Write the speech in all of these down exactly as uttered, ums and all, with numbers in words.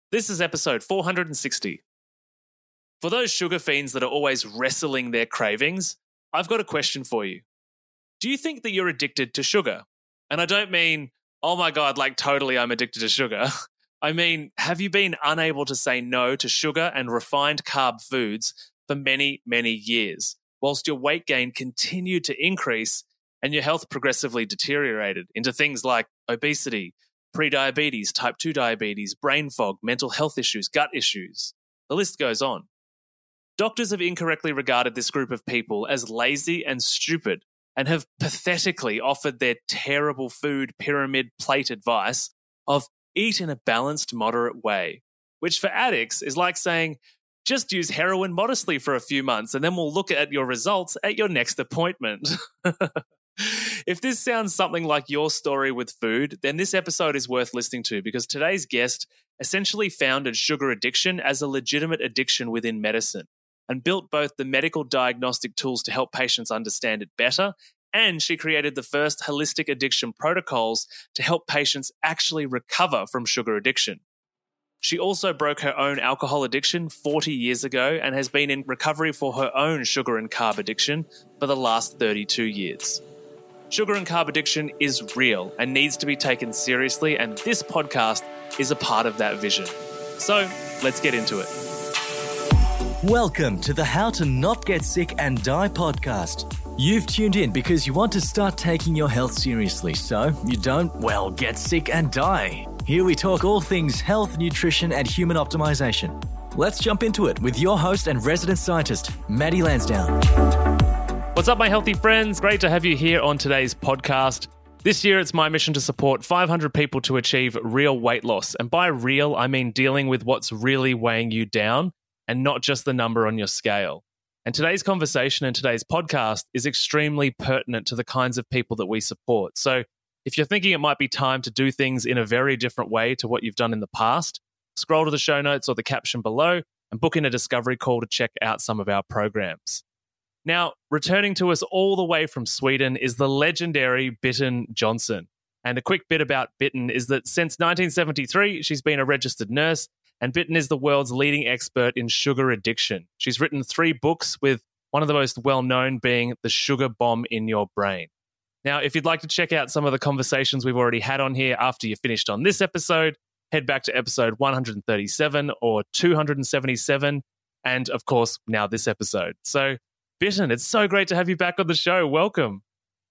This is episode four hundred sixty. For those sugar fiends that are always wrestling their cravings, I've got a question for you. Do you think that you're addicted to sugar? And I don't mean, oh my God, like totally I'm addicted to sugar. I mean, have you been unable to say no to sugar and refined carb foods for many, many years, whilst your weight gain continued to increase and your health progressively deteriorated into things like obesity, prediabetes, type two diabetes, brain fog, mental health issues, gut issues? The list goes on. Doctors have incorrectly regarded this group of people as lazy and stupid and have pathetically offered their terrible food pyramid plate advice of eat in a balanced, moderate way, which for addicts is like saying, just use heroin modestly for a few months and then we'll look at your results at your next appointment. If this sounds something like your story with food, then this episode is worth listening to because today's guest essentially founded sugar addiction as a legitimate addiction within medicine and built both the medical diagnostic tools to help patients understand it better, and she created the first holistic addiction protocols to help patients actually recover from sugar addiction. She also broke her own alcohol addiction forty years ago and has been in recovery for her own sugar and carb addiction for the last thirty-two years. Sugar and carb addiction is real and needs to be taken seriously, and this podcast is a part of that vision. So, let's get into it. Welcome to the How to Not Get Sick and Die podcast. You've tuned in because you want to start taking your health seriously so you don't, well, get sick and die. Here we talk all things health, nutrition, and human optimization. Let's jump into it with your host and resident scientist, Maddie Lansdowne. What's up, my healthy friends? Great to have you here on today's podcast. This year, it's my mission to support five hundred people to achieve real weight loss. And by real, I mean dealing with what's really weighing you down and not just the number on your scale. And today's conversation and today's podcast is extremely pertinent to the kinds of people that we support. So if you're thinking it might be time to do things in a very different way to what you've done in the past, scroll to the show notes or the caption below and book in a discovery call to check out some of our programs. Now, returning to us all the way from Sweden is the legendary Bitten Jonsson. And a quick bit about Bitten is that since nineteen seventy-three, she's been a registered nurse, and Bitten is the world's leading expert in sugar addiction. She's written three books, with one of the most well-known being The Sugar Bomb in Your Brain. Now, if you'd like to check out some of the conversations we've already had on here after you're finished on this episode, head back to episode one hundred thirty-seven or two hundred seventy-seven, and of course, now this episode. So, Bitten, it's so great to have you back on the show. Welcome.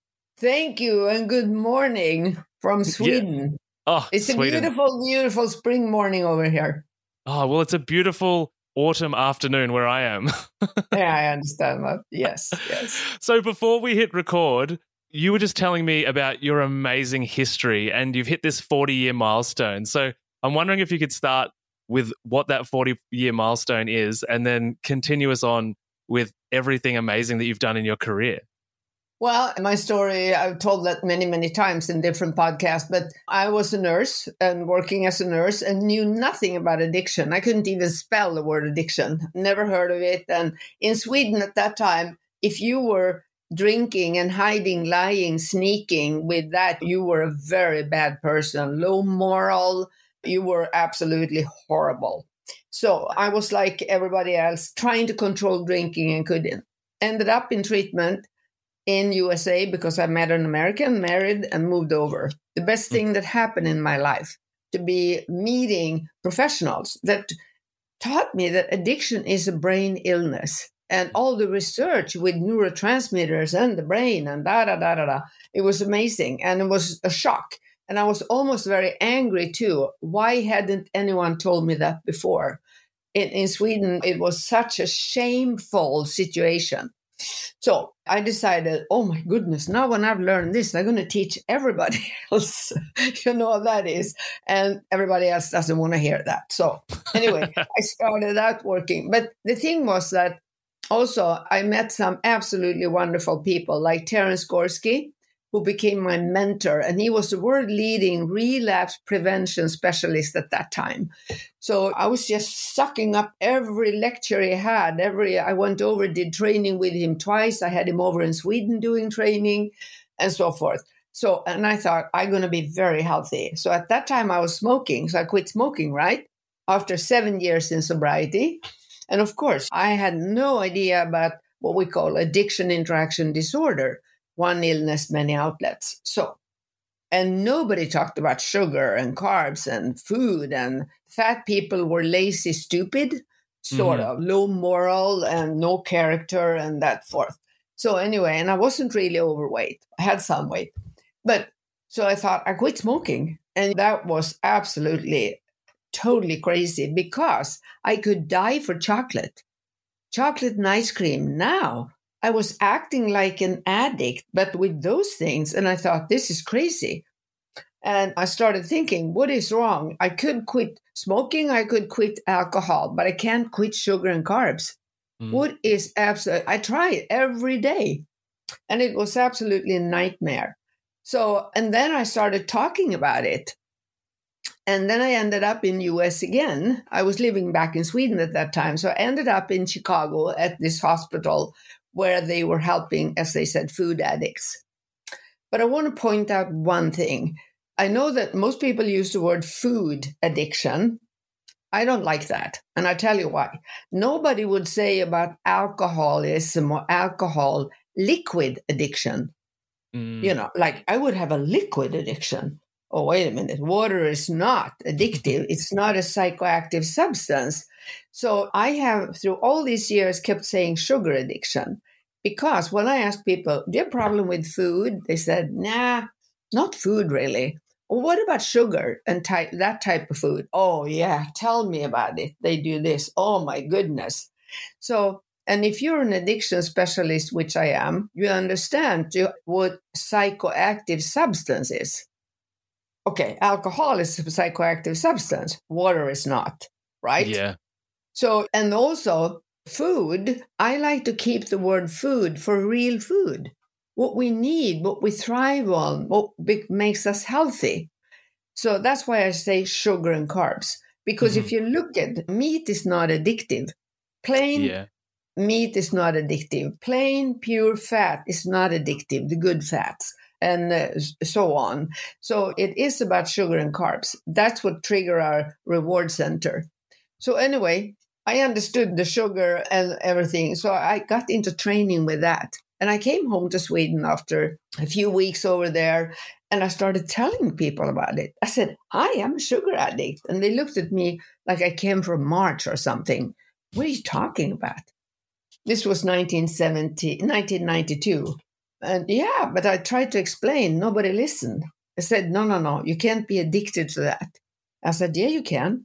Thank you, and good morning from Sweden. Yeah. Oh, it's Sweden. a beautiful, beautiful spring morning over here. Oh, well, it's a beautiful autumn afternoon where I am. Yeah, I understand that. Yes, yes. So before we hit record, you were just telling me about your amazing history and you've hit this forty-year milestone. So I'm wondering if you could start with what that forty-year milestone is and then continue us on with everything amazing that you've done in your career. Well, my story, I've told that many, many times in different podcasts, but I was a nurse and working as a nurse and knew nothing about addiction. I couldn't even spell the word addiction, never heard of it. And in Sweden at that time, if you were drinking and hiding, lying, sneaking with that, you were a very bad person, low moral. You were absolutely horrible. So I was like everybody else, trying to control drinking and couldn't. Ended up in treatment in U S A because I met an American, married, and moved over. The best thing that happened in my life, to be meeting professionals that taught me that addiction is a brain illness. And all the research with neurotransmitters and the brain and da da da da da. It was amazing. And it was a shock. And I was almost very angry too. Why hadn't anyone told me that before? In, in Sweden, it was such a shameful situation. So I decided, oh my goodness, now when I've learned this, I'm going to teach everybody else. You know what that is. And everybody else doesn't want to hear that. So anyway, I started out working. But the thing was that also I met some absolutely wonderful people like Terence Gorski, who became my mentor. And he was the world-leading relapse prevention specialist at that time. So I was just sucking up every lecture he had. Every I went over, did training with him twice. I had him over in Sweden doing training and so forth. So, and I thought, I'm going to be very healthy. So at that time I was smoking. So I quit smoking, right? after seven years in sobriety. And of course, I had no idea about what we call addiction interaction disorder, one illness, many outlets. So, and nobody talked about sugar and carbs and food, and fat people were lazy, stupid, sort mm-hmm. of low moral and no character and that forth. So anyway, and I wasn't really overweight. I had some weight. But so I thought I quit smoking. And that was absolutely, totally crazy because I could die for chocolate, chocolate and ice cream. Now I was acting like an addict, but with those things. And I thought, this is crazy. And I started thinking, what is wrong? I could quit smoking. I could quit alcohol, but I can't quit sugar and carbs. Mm. What is absolute? I try it every day. And it was absolutely a nightmare. So, and then I started talking about it. And then I ended up in U S again. I was living back in Sweden at that time. So I ended up in Chicago at this hospital where they were helping, as they said, food addicts. But I want to point out one thing. I know that most people use the word food addiction. I don't like that. And I'll tell you why. Nobody would say about alcoholism or alcohol liquid addiction. Mm. You know, like I would have a liquid addiction. Oh, wait a minute. Water is not addictive. It's not a psychoactive substance. So I have, through all these years, kept saying sugar addiction. Because when I asked people, do you have a problem with food? They said, nah, not food really. Well, what about sugar and type, that type of food? Oh, yeah, tell me about it. They do this. Oh, my goodness. So, and if you're an addiction specialist, which I am, you understand what psychoactive substance is. Okay, alcohol is a psychoactive substance. Water is not, right? Yeah. So, and also food, I like to keep the word food for real food. What we need, what we thrive on, what makes us healthy. So that's why I say sugar and carbs. Because mm-hmm. if you look at meat is not addictive. Plain yeah. meat is not addictive. Plain pure fat is not addictive, the good fats. And uh, so on. So it is about sugar and carbs. That's what trigger our reward center. So anyway, I understood the sugar and everything. So I got into training with that. And I came home to Sweden after a few weeks over there. And I started telling people about it. I said, hi, I'm a sugar addict. And they looked at me like I came from March or something. What are you talking about? This was nineteen seventy, nineteen ninety-two. And yeah, but I tried to explain. Nobody listened. I said, no, no, no, you can't be addicted to that. I said, yeah, you can.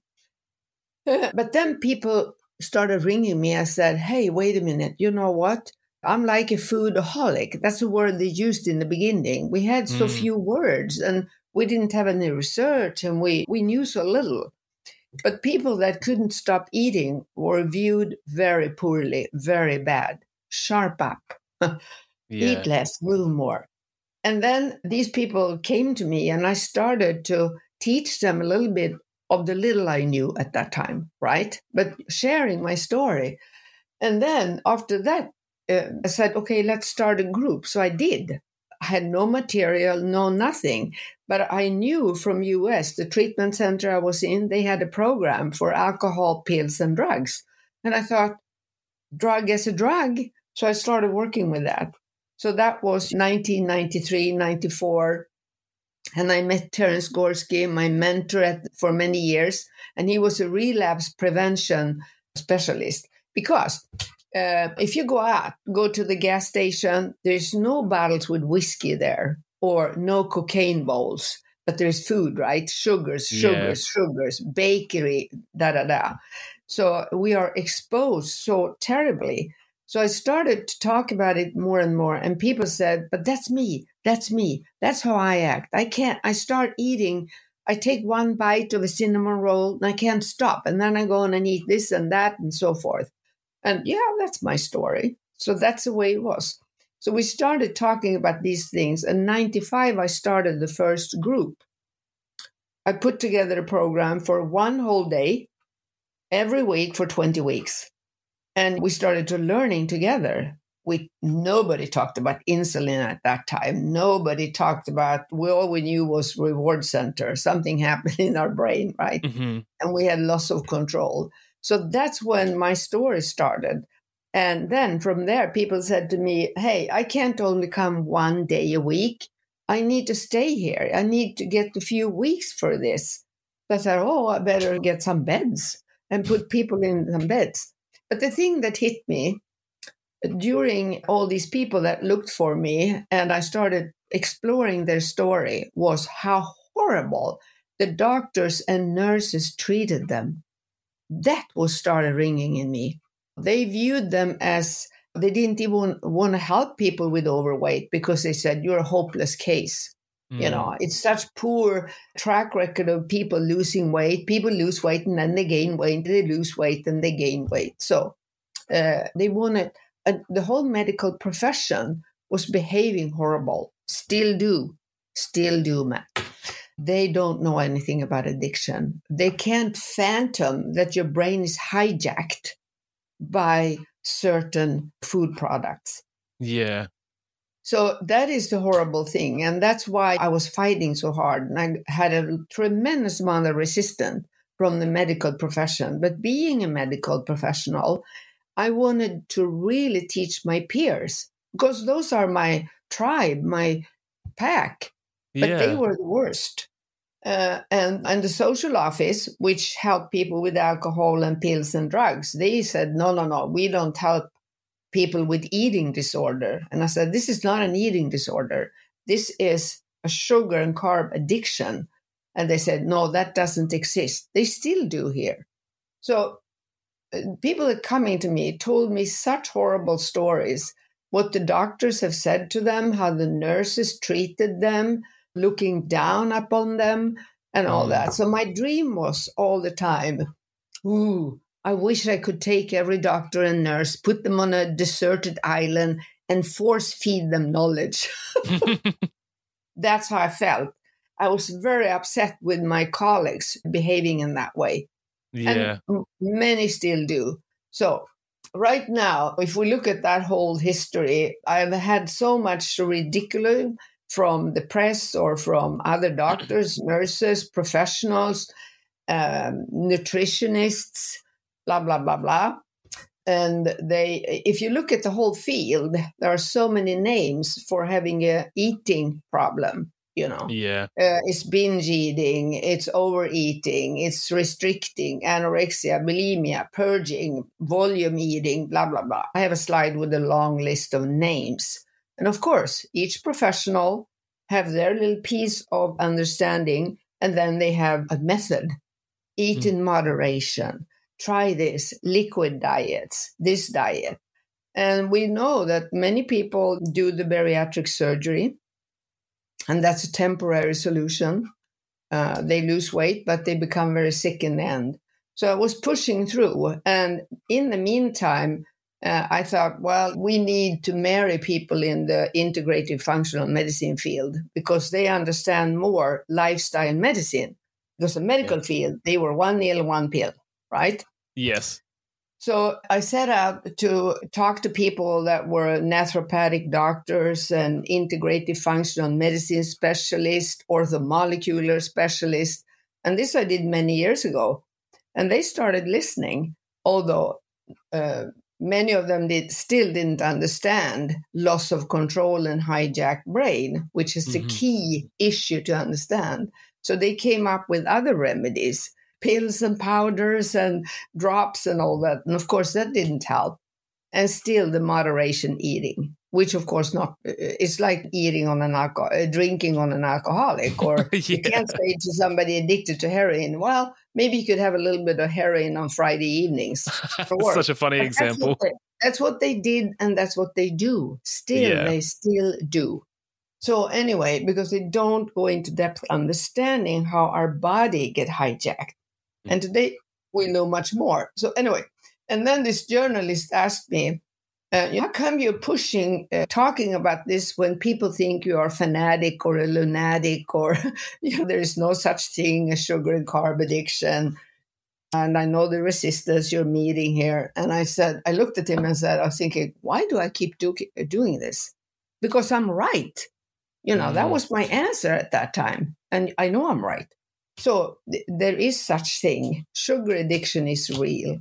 But then people started ringing me. I said, hey, wait a minute. You know what? I'm like a foodaholic. That's a word they used in the beginning. We had so mm. few words and we didn't have any research and we, we knew so little. But people that couldn't stop eating were viewed very poorly, very bad. Sharp up. Yeah. Eat less, move more. And then these people came to me and I started to teach them a little bit of the little I knew at that time, right? But sharing my story. And then after that, uh, I said, okay, let's start a group. So I did. I had no material, no nothing. But I knew from U S, the treatment center I was in, they had a program for alcohol, pills, and drugs. And I thought, drug as a drug. So I started working with that. So that was nineteen ninety-three, ninety-four. And I met Terence Gorski, my mentor at, for many years. And he was a relapse prevention specialist. Because uh, if you go out, go to the gas station, there's no bottles with whiskey there or no cocaine bowls. But there's food, right? Sugars, sugars, yeah. sugars, bakery, da, da, da. So we are exposed so terribly. So I started to talk about it more and more. And people said, but that's me. That's me. That's how I act. I can't, I start eating. I take one bite of a cinnamon roll and I can't stop. And then I go on and eat this and that and so forth. And yeah, that's my story. So that's the way it was. So we started talking about these things. In ninety-five, I started the first group. I put together a program for one whole day, every week for twenty weeks. And we started to learning together. we nobody talked about insulin at that time. Nobody talked about, we all we knew was reward center. Something happened in our brain, right? Mm-hmm. And we had loss of control. So that's when my story started. And then from there, people said to me, hey, I can't only come one day a week. I need to stay here. I need to get a few weeks for this. So I said, oh, I better get some beds and put people in some beds. But the thing that hit me during all these people that looked for me and I started exploring their story was how horrible the doctors and nurses treated them. That was started ringing in me. They viewed them as, they didn't even want to help people with overweight because they said, you're a hopeless case. Mm. You know, it's such poor track record of people losing weight. People lose weight and then they gain weight. They lose weight and they gain weight. So uh, they wanted, uh, the whole medical profession was behaving horrible. Still do. Still do, Matt. They don't know anything about addiction. They can't fathom that your brain is hijacked by certain food products. Yeah. So that is the horrible thing. And that's why I was fighting so hard. And I had a tremendous amount of resistance from the medical profession. But being a medical professional, I wanted to really teach my peers because those are my tribe, my pack. But yeah. they were the worst. Uh, and, and the social office, which helped people with alcohol and pills and drugs, they said, no, no, no, we don't help people with eating disorder. And I said, this is not an eating disorder. This is a sugar and carb addiction. And they said, no, that doesn't exist. They still do here. So uh, people that coming to me told me such horrible stories, what the doctors have said to them, how the nurses treated them, looking down upon them and all that. So my dream was all the time, ooh, I wish I could take every doctor and nurse, put them on a deserted island and force feed them knowledge. That's how I felt. I was very upset with my colleagues behaving in that way. Yeah. And many still do. So right now, if we look at that whole history, I've had so much ridicule from the press or from other doctors, nurses, professionals, um, nutritionists, blah, blah, blah, blah. And they, if you look at the whole field, there are so many names for having a eating problem, you know. Yeah. Uh, it's binge eating, it's overeating, it's restricting, anorexia, bulimia, purging, volume eating, blah, blah, blah. I have a slide with a long list of names. And of course, each professional have their little piece of understanding, and then they have a method. Eat mm. in moderation. Try this, liquid diets, this diet. And we know that many people do the bariatric surgery, and that's a temporary solution. Uh, they lose weight, but they become very sick in the end. So I was pushing through. And in the meantime, Uh, I thought, well, we need to marry people in the integrative functional medicine field because they understand more lifestyle medicine. Because the medical yeah. field, they were one meal, one pill, right? Yes. So I set out to talk to people that were naturopathic doctors and integrative functional medicine specialists, orthomolecular specialists. And this I did many years ago. And they started listening, although uh, many of them did still didn't understand loss of control and hijacked brain, which is mm-hmm. the key issue to understand. So they came up with other remedies, pills and powders and drops and all that. And of course, that didn't help. And still the moderation eating, which of course not, it's like eating on an alcohol, drinking on an alcoholic, or yeah. you can't say to somebody addicted to heroin, well, maybe you could have a little bit of heroin on Friday evenings for work. Such a funny but example. That's what, they, that's what they did, and that's what they do. Still, yeah. they still do. So anyway, because they don't go into depth understanding how our body get hijacked. Mm. And today we know much more. So anyway, and then this journalist asked me, uh, how come you're pushing, uh, talking about this when people think you are fanatic or a lunatic or you know, there is no such thing as sugar and carb addiction? And I know the resistance you're meeting here. And I said, I looked at him and said, I was thinking, why do I keep do- doing this? Because I'm right. You know, mm. that was my answer at that time. And I know I'm right. So th- there is such thing. Sugar addiction is real.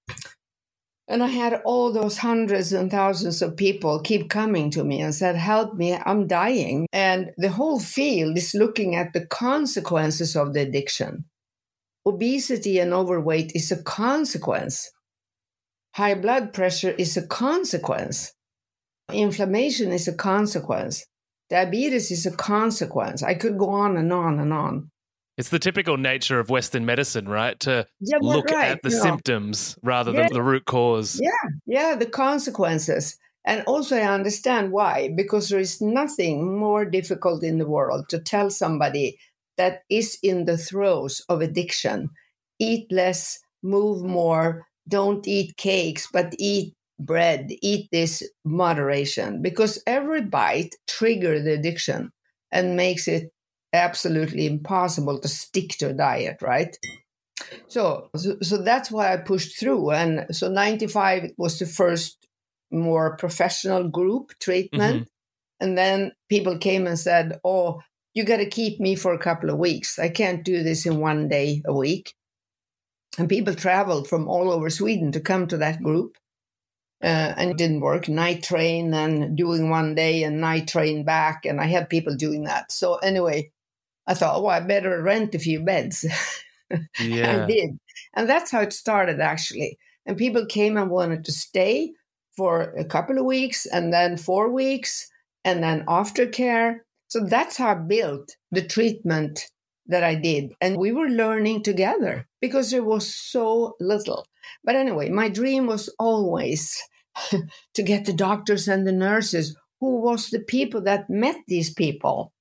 And I had all those hundreds and thousands of people keep coming to me and said, help me, I'm dying. And the whole field is looking at the consequences of the addiction. Obesity and overweight is a consequence. High blood pressure is a consequence. Inflammation is a consequence. Diabetes is a consequence. I could go on and on and on. It's the typical nature of Western medicine, right? To yeah, look right. at the you symptoms know. rather yeah. than the root cause. Yeah, yeah, the consequences. And also I understand why, because there is nothing more difficult in the world to tell somebody that is in the throes of addiction. Eat less, move more, don't eat cakes, but eat bread, eat this moderation, because every bite triggers the addiction and makes it absolutely impossible to stick to a diet, right? So, so, so that's why I pushed through. And so ninety-five was the first more professional group treatment. Mm-hmm. And then people came and said, oh, you got to keep me for a couple of weeks. I can't do this in one day a week. And people traveled from all over Sweden to come to that group. Uh, and it didn't work. Night train and doing one day and night train back. And I had people doing that. So anyway, I thought, oh, I better rent a few beds. Yeah. I did. And that's how it started, actually. And people came and wanted to stay for a couple of weeks and then four weeks and then aftercare. So that's how I built the treatment that I did. And we were learning together because there was so little. But anyway, my dream was always to get the doctors and the nurses who was the people that met these people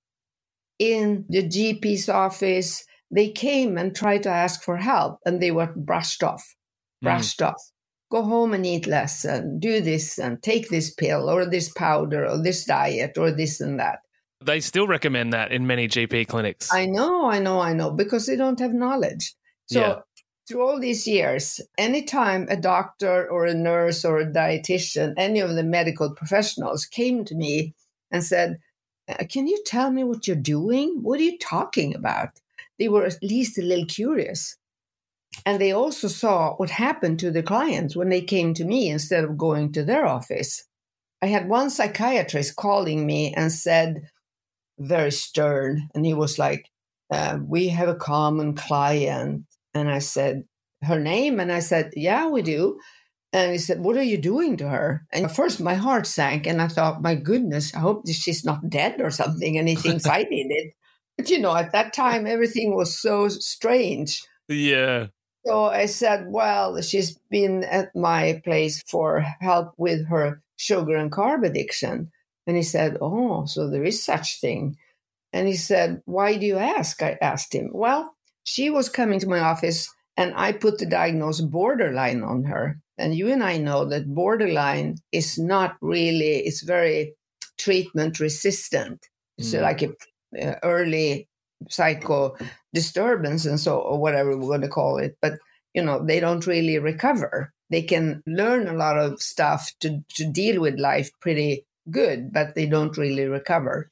in the G P's office. They came and tried to ask for help and they were brushed off, brushed mm. off. Go home and eat less and do this and take this pill or this powder or this diet or this and that. They still recommend that in many G P clinics. I know, I know, I know, because they don't have knowledge. So yeah. Through all these years, anytime a doctor or a nurse or a dietitian, any of the medical professionals came to me and said, can you tell me what you're doing? What are you talking about? They were at least a little curious. And they also saw what happened to the clients when they came to me instead of going to their office. I had one psychiatrist calling me and said, very stern, and he was like, uh, we have a common client. And I said, her name? And I said, yeah, we do. And he said, what are you doing to her? And at first my heart sank and I thought, my goodness, I hope that she's not dead or something. And he thinks I did it. But, you know, at that time, everything was so strange. Yeah. So I said, well, she's been at my place for help with her sugar and carb addiction. And he said, oh, so there is such thing. And he said, why do you ask? I asked him. Well, she was coming to my office and I put the diagnosis borderline on her. And you and I know that borderline is not really, it's very treatment resistant. It's mm. like a uh, early psycho disturbance and so, or whatever we're going to call it. But, you know, they don't really recover. They can learn a lot of stuff to, to deal with life pretty good, but they don't really recover.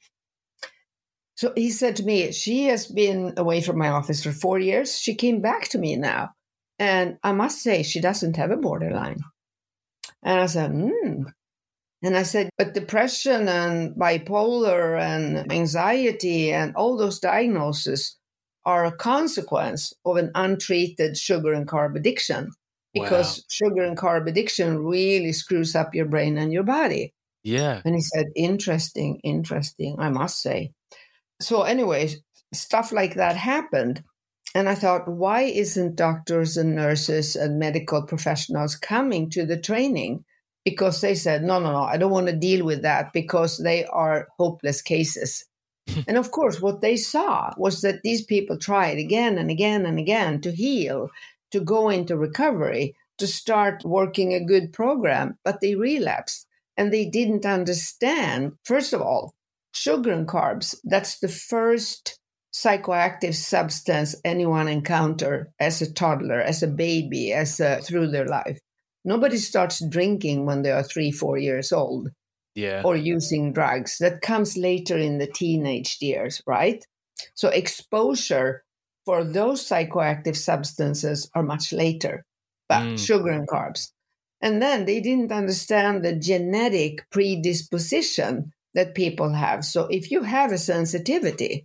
So he said to me, she has been away from my office for four years. She came back to me now. And I must say, she doesn't have a borderline. And I said, hmm. And I said, but depression and bipolar and anxiety and all those diagnoses are a consequence of an untreated sugar and carb addiction. Because wow. sugar and carb addiction really screws up your brain and your body. Yeah. And he said, interesting, interesting, I must say. So anyway, stuff like that happened. And I thought, why isn't doctors and nurses and medical professionals coming to the training? Because they said, no, no, no, I don't want to deal with that because they are hopeless cases. And of course, what they saw was that these people tried again and again and again to heal, to go into recovery, to start working a good program, but they relapsed. And they didn't understand, first of all, sugar and carbs, that's the first psychoactive substance anyone encounter as a toddler, as a baby, as a, through their life. Nobody starts drinking when they are three, four years old. Yeah. Or using drugs. That comes later in the teenage years, right? So exposure for those psychoactive substances are much later, but Mm. sugar and carbs. And then they didn't understand the genetic predisposition that people have. So if you have a sensitivity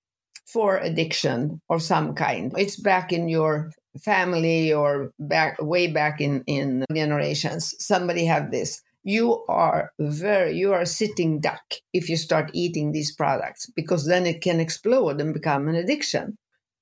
for addiction of some kind, it's back in your family or back way back in, in generations, somebody have this. You are very, you are a sitting duck if you start eating these products, because then it can explode and become an addiction.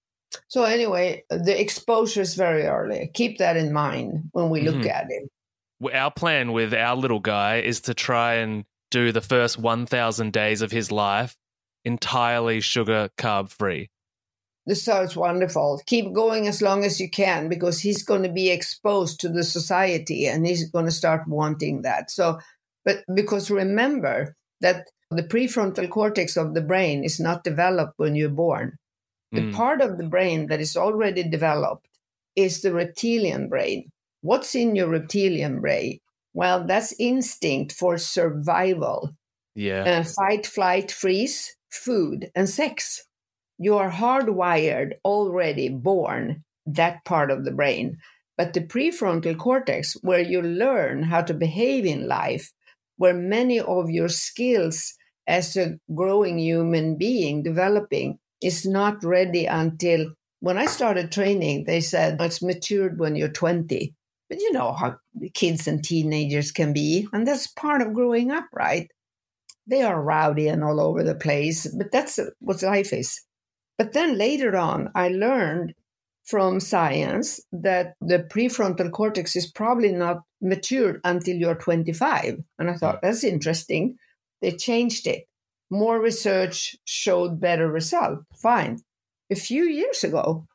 So anyway, the exposure is very early. Keep that in mind when we look Mhm. at it. Our plan with our little guy is to try and do the first one thousand days of his life entirely sugar carb free. This sounds wonderful. Keep going as long as you can, because he's going to be exposed to the society and he's going to start wanting that. So, but because remember that the prefrontal cortex of the brain is not developed when you're born. The Mm. part of the brain that is already developed is the reptilian brain. What's in your reptilian brain? Well, that's instinct for survival. Yeah. Uh, fight, flight, freeze, food, and sex. You are hardwired, already born, that part of the brain. But the prefrontal cortex, where you learn how to behave in life, where many of your skills as a growing human being developing, is not ready until, when I started training, they said it's matured when you're twenty. But you know how kids and teenagers can be, and that's part of growing up, right? They are rowdy and all over the place, but that's what life is. But then later on, I learned from science that the prefrontal cortex is probably not matured until you're twenty-five. And I thought, that's interesting. They changed it. More research showed better result. Fine. A few years ago,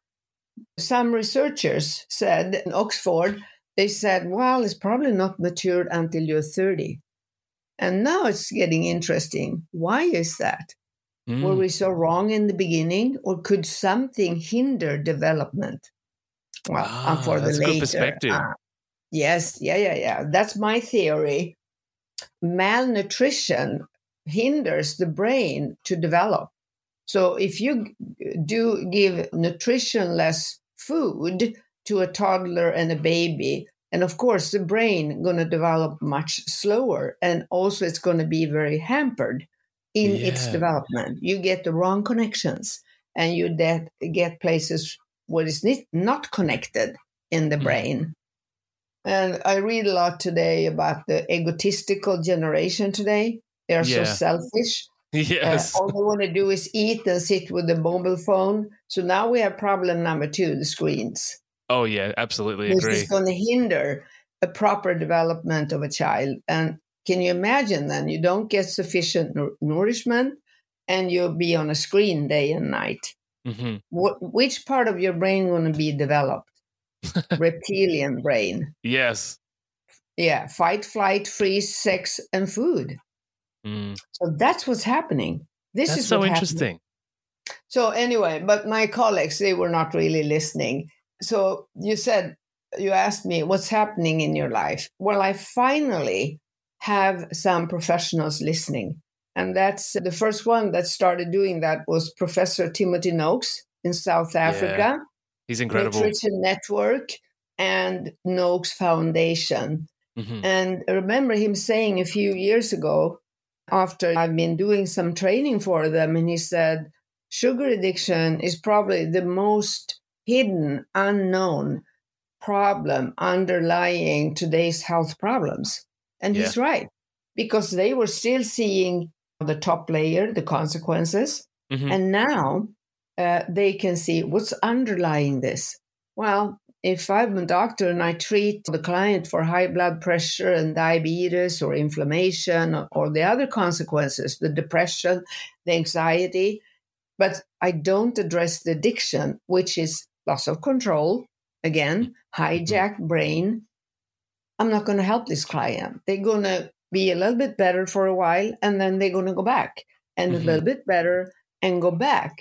some researchers said in Oxford, they said, well, it's probably not matured until you're thirty. And now it's getting interesting. Why is that? Mm. Were we so wrong in the beginning, or could something hinder development? Well, Ah, uh, for the that's a later. good perspective. Uh, yes, yeah, yeah, yeah. That's my theory. Malnutrition hinders the brain to develop. So if you do give nutritionless food to a toddler and a baby, and of course the brain going to develop much slower, and also it's going to be very hampered in Yeah. its development. You get the wrong connections, and you de- get places where it's not connected in the Mm. brain. And I read a lot today about the egotistical generation today. They are Yeah. so selfish. Yes. Uh, all they want to do is eat and sit with the mobile phone. So now we have problem number two, the screens. Oh, yeah, absolutely This agree. is going to hinder a proper development of a child. And can you imagine then? You don't get sufficient nour- nourishment and you'll be on a screen day and night. hmm Wh- which part of your brain going to be developed? Reptilian brain. Yes. Yeah, fight, flight, freeze, sex, and food. Mm. So that's what's happening. This That's is so what interesting. happened. So anyway, but my colleagues, they were not really listening. So you said, you asked me, what's happening in your life? Well, I finally have some professionals listening. And that's the first one that started doing that was Professor Timothy Noakes in South Africa. He's incredible. Nutrition Network and Noakes Foundation. hmm And I remember him saying a few years ago, after I've been doing some training for them, and he said, sugar addiction is probably the most hidden, unknown problem underlying today's health problems. And Yeah. he's right, because they were still seeing the top layer, the consequences. hmm And now uh, they can see what's underlying this. Well, if I'm a doctor and I treat the client for high blood pressure and diabetes or inflammation or, or the other consequences, the depression, the anxiety, but I don't address the addiction, which is loss of control, again, hijacked brain, I'm not going to help this client. They're going to be a little bit better for a while, and then they're going to go back, and Mhm. a little bit better and go back.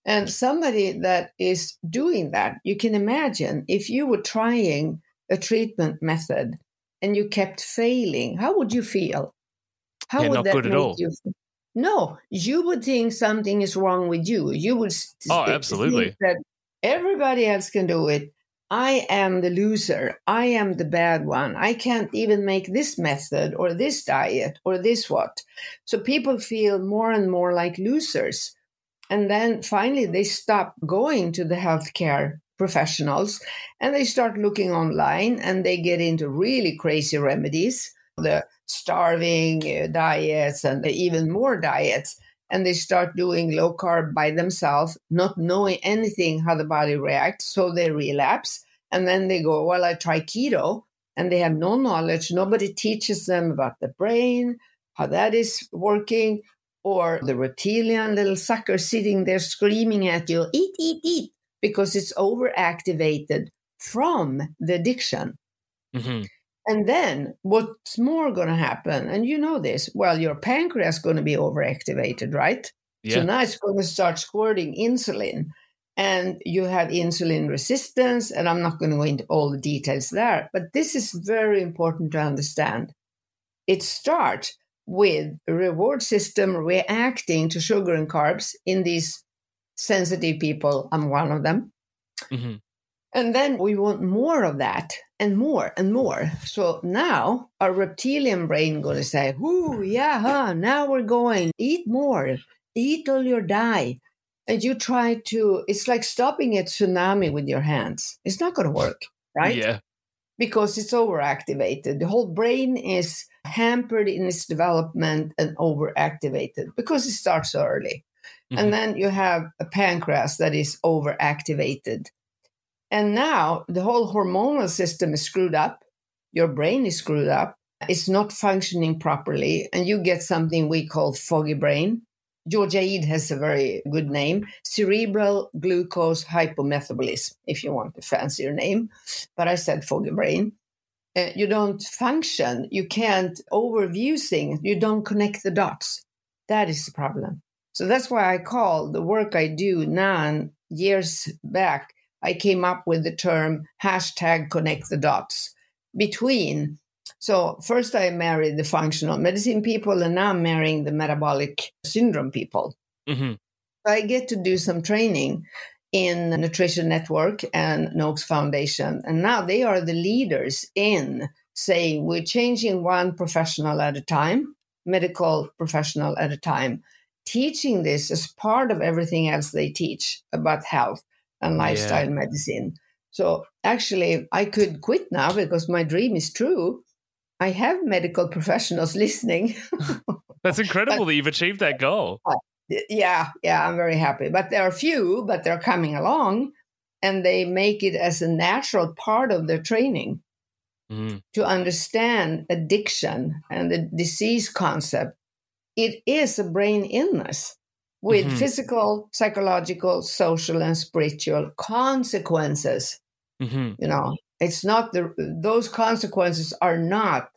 And somebody that is doing that, you can imagine if you were trying a treatment method and you kept failing, how would you feel? How yeah, would not that good at make all. you feel? No, you would think something is wrong with you. You would Oh, st- absolutely. think that everybody else can do it. I am the loser. I am the bad one. I can't even make this method or this diet or this what. So people feel more and more like losers. And then finally they stop going to the healthcare professionals and they start looking online and they get into really crazy remedies, the starving uh, diets and even more diets. And they start doing low carb by themselves, not knowing anything how the body reacts. So they relapse. And then they go, well, I try keto. And they have no knowledge. Nobody teaches them about the brain, how that is working, or the reptilian little sucker sitting there screaming at you, eat, eat, eat, because it's overactivated from the addiction. Mm-hmm. And then what's more going to happen? And you know this, well, your pancreas is going to be overactivated, right? Yeah. So now it's going to start squirting insulin and you have insulin resistance. And I'm not going to go into all the details there, but this is very important to understand. It starts with a reward system reacting to sugar and carbs in these sensitive people. I'm one of them. Mm-hmm. And then we want more of that and more and more. So now our reptilian brain going to say, "Ooh, yeah, huh, now we're going, eat more, eat till you die." And you try to, it's like stopping a tsunami with your hands. It's not going to work, right? Yeah. Because it's overactivated. The whole brain is hampered in its development and overactivated because it starts early. Mm-hmm. And then you have a pancreas that is overactivated. And now the whole hormonal system is screwed up. Your brain is screwed up. It's not functioning properly. And you get something we call foggy brain. George Aid has a very good name, cerebral glucose hypometabolism, if you want a fancier name. But I said foggy brain. Uh, you don't function. You can't overview things. You don't connect the dots. That is the problem. So that's why I call the work I do now, and years back, I came up with the term hashtag connect the dots between. So first I married the functional medicine people, and now I'm marrying the metabolic syndrome people. Mm-hmm. I get to do some training in Nutrition Network and Noakes Foundation. And now they are the leaders in saying we're changing one professional at a time, medical professional at a time, teaching this as part of everything else they teach about health and lifestyle yeah. medicine. So actually, I could quit now because my dream is true. I have medical professionals listening. That's incredible that you've achieved that goal. Yeah, yeah, I'm very happy. But there are few, but they're coming along, and they make it as a natural part of their training mm. to understand addiction and the disease concept. It is a brain illness with mm-hmm. physical, psychological, social, and spiritual consequences. Mm-hmm. You know, it's not the those consequences are not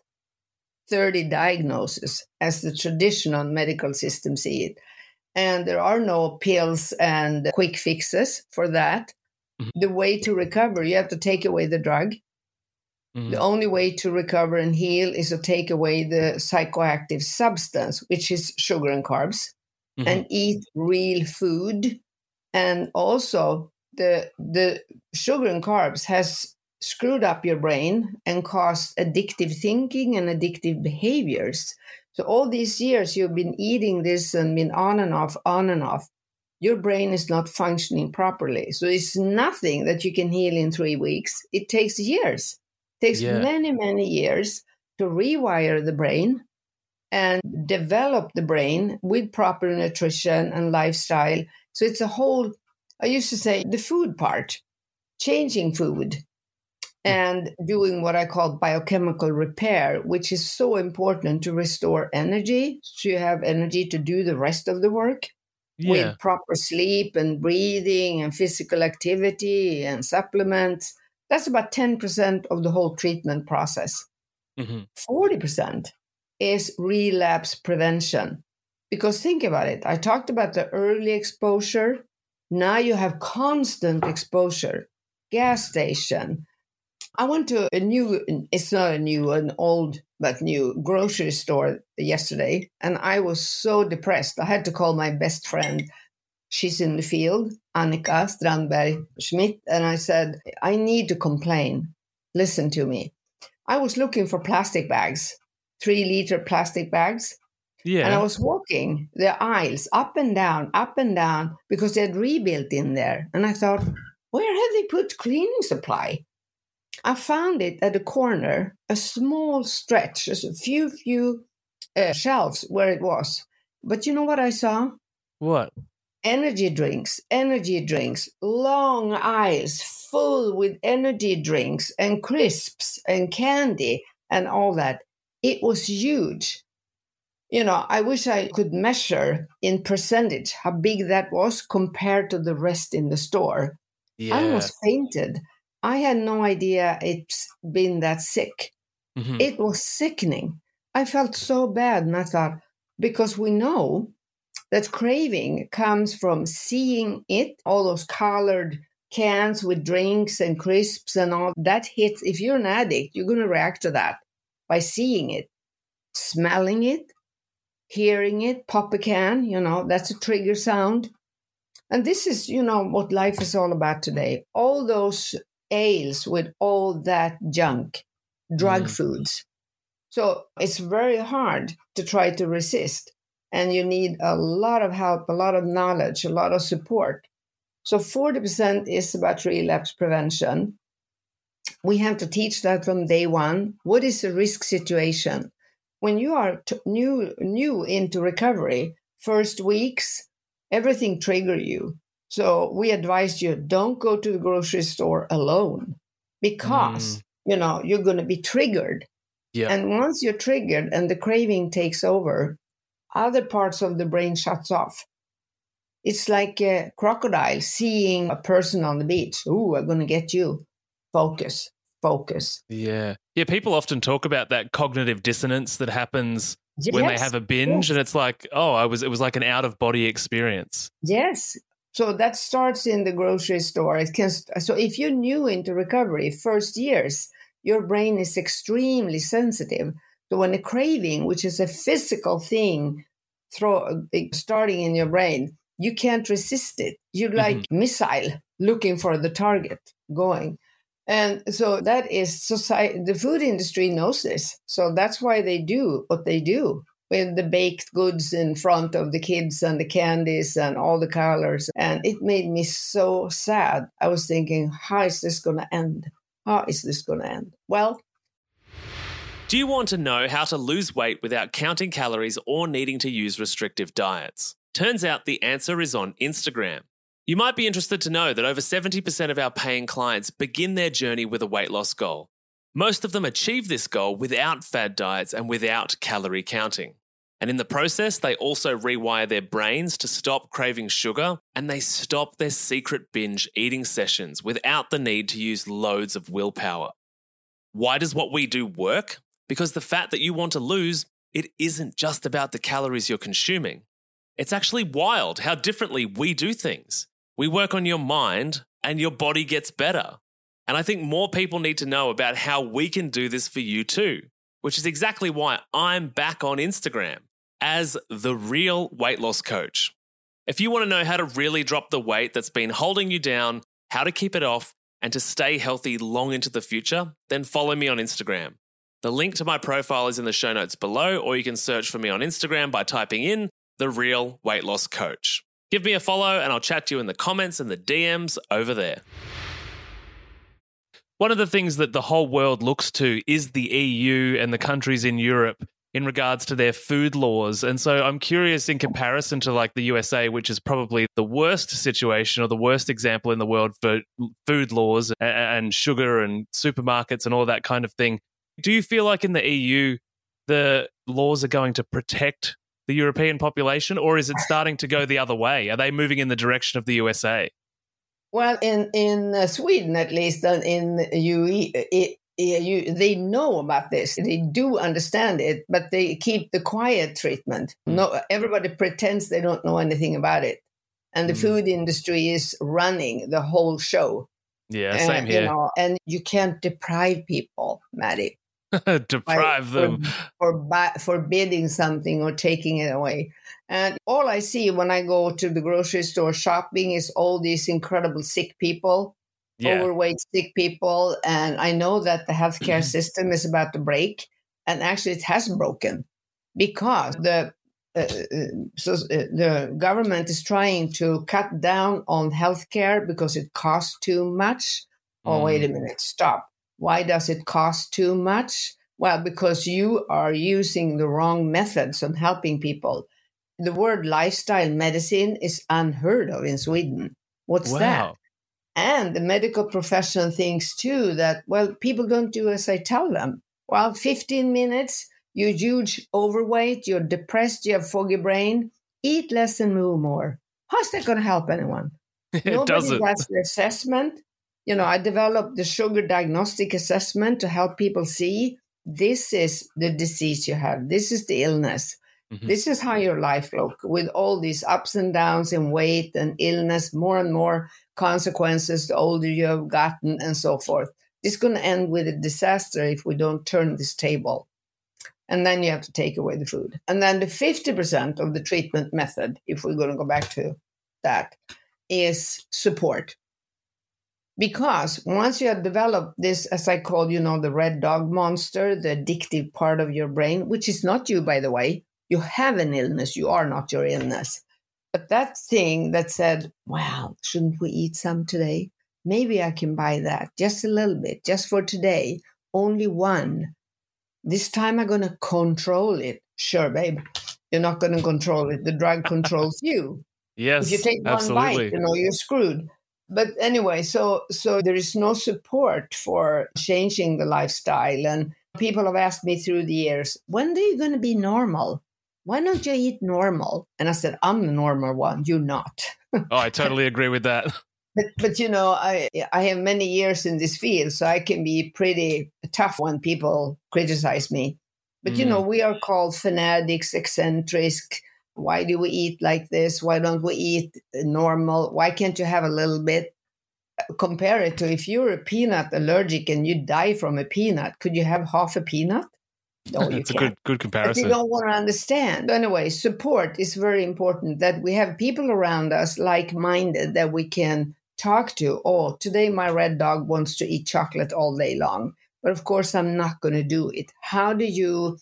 thirty diagnoses as the traditional medical system see it. And there are no pills and quick fixes for that. Mm-hmm. The way to recover, you have to take away the drug. Mm-hmm. The only way to recover and heal is to take away the psychoactive substance, which is sugar and carbs, mm-hmm. and eat real food. And also the the sugar and carbs has screwed up your brain and caused addictive thinking and addictive behaviors. So all these years you've been eating this and been on and off, on and off. Your brain is not functioning properly. So it's nothing that you can heal in three weeks. It takes years. It takes yeah. many, many years to rewire the brain and develop the brain with proper nutrition and lifestyle. So it's a whole, I used to say the food part, changing food. And doing what I call biochemical repair, which is so important to restore energy. So you have energy to do the rest of the work yeah. with proper sleep and breathing and physical activity and supplements. That's about ten percent of the whole treatment process. Mm-hmm. forty percent is relapse prevention. Because think about it. I talked about the early exposure Now you have constant exposure. Gas station. I went to a new, it's not a new, an old, but new grocery store yesterday, and I was so depressed. I had to call my best friend. She's in the field, Annika Strandberg Schmidt, and I said, I need to complain. Listen to me. I was looking for plastic bags, three liter plastic bags. Yeah. And I was walking the aisles up and down, up and down, because they had rebuilt in there. And I thought, where have they put cleaning supply? I found it at the corner, a small stretch, just a few, few uh, shelves where it was. But you know what I saw? What? Energy drinks, energy drinks, long aisles full with energy drinks and crisps and candy and all that. It was huge. You know, I wish I could measure in percentage how big that was compared to the rest in the store. Yeah. I almost fainted. I had no idea it's been that sick. Mm-hmm. It was sickening. I felt so bad, and I thought, because we know that craving comes from seeing it, all those colored cans with drinks and crisps and all, that hits. If you're an addict, you're going to react to that by seeing it, smelling it, hearing it, pop a can, you know, that's a trigger sound. And this is, you know, what life is all about today. All those ales with all that junk, drug Mm. foods. So it's very hard to try to resist. And you need a lot of help, a lot of knowledge, a lot of support. So forty percent is about relapse prevention. We have to teach that from day one. What is a risk situation? When you are t- new, new into recovery, first weeks, everything trigger you. So we advise you, don't go to the grocery store alone because, Mm. you know, you're going to be triggered. Yeah. And once you're triggered and the craving takes over, other parts of the brain shuts off. It's like a crocodile seeing a person on the beach. Ooh, I'm going to get you. Focus, focus. Yeah. Yeah, people often talk about that cognitive dissonance that happens when they Yes, have a binge, yes. and it's like, oh, I was it was like an out-of-body experience. Yes. So that starts in the grocery store. It can. So if you're new into recovery, first years, your brain is extremely sensitive. So when a craving, which is a physical thing, throw starting in your brain, you can't resist it. You're like Mm-hmm. missile looking for the target going. And so that is society. The food industry knows this. So that's why they do what they do with the baked goods in front of the kids and the candies and all the colors. And it made me so sad. I was thinking, how is this going to end? How is this going to end? Well, Do you want to know how to lose weight without counting calories or needing to use restrictive diets? Turns out the answer is on Instagram. You might be interested to know that over seventy percent of our paying clients begin their journey with a weight loss goal. Most of them achieve this goal without fad diets and without calorie counting. And in the process, they also rewire their brains to stop craving sugar, and they stop their secret binge eating sessions without the need to use loads of willpower. Why does what we do work? Because the fat that you want to lose, it isn't just about the calories you're consuming. It's actually wild how differently we do things. We work on your mind and your body gets better. And I think more people need to know about how we can do this for you too, which is exactly why I'm back on Instagram as The Real Weight Loss Coach. If you want to know how to really drop the weight that's been holding you down, how to keep it off, and to stay healthy long into the future, then follow me on Instagram. The link to my profile is in the show notes below, or you can search for me on Instagram by typing in The Real Weight Loss Coach. Give me a follow and I'll chat to you in the comments and the D Ms over there. One of the things that the whole world looks to is the E U and the countries in Europe in regards to their food laws. And so I'm curious, in comparison to like the U S A, which is probably the worst situation or the worst example in the world for food laws and sugar and supermarkets and all that kind of thing. Do you feel like in the E U, the laws are going to protect the European population, or is it starting to go the other way? Are they moving in the direction of the U S A? well, in in uh, Sweden at least, and in U E, it, you, they know about this. They do understand it, but they keep the quiet treatment. Mm. No, everybody pretends they don't know anything about it. And the Mm. food industry is running the whole show. Yeah, same Uh, here. You know, and you can't deprive people, Maddie, Deprive by, them. For, for buy, forbidding something or taking it away. And all I see when I go to the grocery store shopping is all these incredible sick people, Yeah. overweight sick people. And I know that the healthcare system is about to break. And actually, it has broken because the uh, so uh, the government is trying to cut down on healthcare because it costs too much. Oh, wait a minute, stop. Why does it cost too much? Well, because you are using the wrong methods of helping people. The word lifestyle medicine is unheard of in Sweden. What's Wow. that? And the medical profession thinks too that, well, people don't do as I tell them. Well, fifteen minutes, you're huge overweight, you're depressed, you have foggy brain, eat less and move more. How's that going to help anyone? It Nobody doesn't. does the assessment. You know, I developed the sugar diagnostic assessment to help people see this is the disease you have. This is the illness. Mhm. This is how your life look with all these ups and downs in weight and illness, more and more consequences the older you have gotten and so forth. This is going to end with a disaster if we don't turn this table. And then you have to take away the food. And then the fifty percent of the treatment method, if we're going to go back to that, is support. Because once you have developed this, as I call, you know, the red dog monster, the addictive part of your brain, which is not you, by the way, you have an illness, you are not your illness. But that thing that said, well, shouldn't we eat some today? Maybe I can buy that just a little bit, just for today, only one. This time I'm going to control it. Sure, babe, you're not going to control it. The drug controls you. Yes, If you take one absolutely. bite, you know, you're screwed. But anyway, so so there is no support for changing the lifestyle. And people have asked me through the years, when are you going to be normal? Why don't you eat normal? And I said, I'm the normal one. You're not. Oh, I totally agree with that. But, but you know, I I have many years in this field, so I can be pretty tough when people criticize me. But, you Mm. know, we are called fanatics, eccentric. Why do we eat like this? Why don't we eat normal? Why can't you have a little bit? Compare it to if you're a peanut allergic and you die from a peanut, could you have half a peanut? No, you It's a can't. good good But comparison. you don't want to understand. Anyway, support is very important, that we have people around us like-minded that we can talk to. Oh, today my red dog wants to eat chocolate all day long. But of course, I'm not going to do it. How do you